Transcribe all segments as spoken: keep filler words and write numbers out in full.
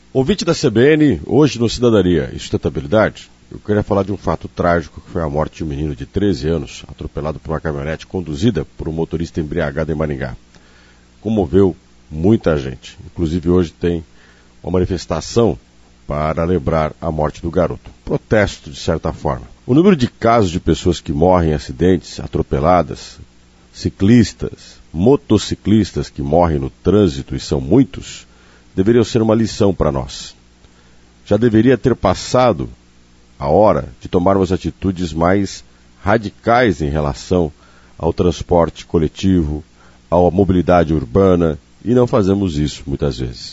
Ouvinte da C B N, hoje no Cidadania e Sustentabilidade, eu queria falar de um fato trágico que foi a morte de um menino de treze anos, atropelado por uma caminhonete conduzida por um motorista embriagado em Maringá. Comoveu muita gente, inclusive hoje tem uma manifestação para lembrar a morte do garoto. Protesto, de certa forma. O número de casos de pessoas que morrem em acidentes, atropeladas, ciclistas, motociclistas que morrem no trânsito, e são muitos, deveria ser uma lição para nós. Já deveria ter passado a hora de tomarmos atitudes mais radicais em relação ao transporte coletivo, à mobilidade urbana, e não fazemos isso muitas vezes.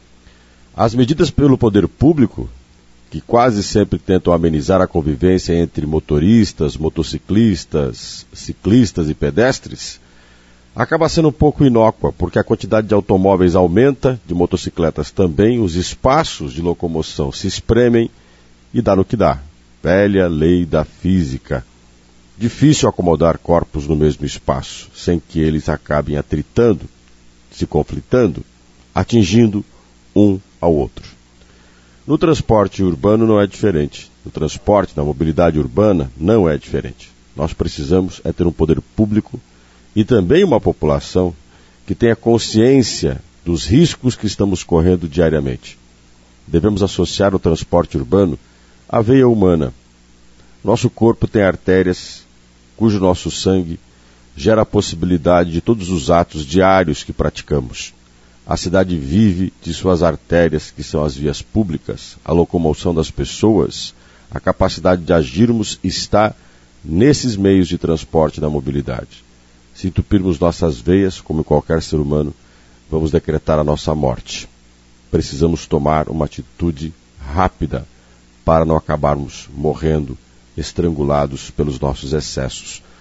As medidas pelo poder público, que quase sempre tentam amenizar a convivência entre motoristas, motociclistas, ciclistas e pedestres, acaba sendo um pouco inócua, porque a quantidade de automóveis aumenta, de motocicletas também, os espaços de locomoção se espremem e dá no que dá. Velha lei da física. Difícil acomodar corpos no mesmo espaço, sem que eles acabem atritando, se conflitando, atingindo um ao outro. No transporte urbano não é diferente. No transporte, na mobilidade urbana, não é diferente. Nós precisamos é ter um poder público e também uma população que tenha consciência dos riscos que estamos correndo diariamente. Devemos associar o transporte urbano à veia humana. Nosso corpo tem artérias cujo nosso sangue gera a possibilidade de todos os atos diários que praticamos. A cidade vive de suas artérias, que são as vias públicas, a locomoção das pessoas, a capacidade de agirmos está nesses meios de transporte da mobilidade. Se entupirmos nossas veias, como qualquer ser humano, vamos decretar a nossa morte. Precisamos tomar uma atitude rápida para não acabarmos morrendo, estrangulados pelos nossos excessos.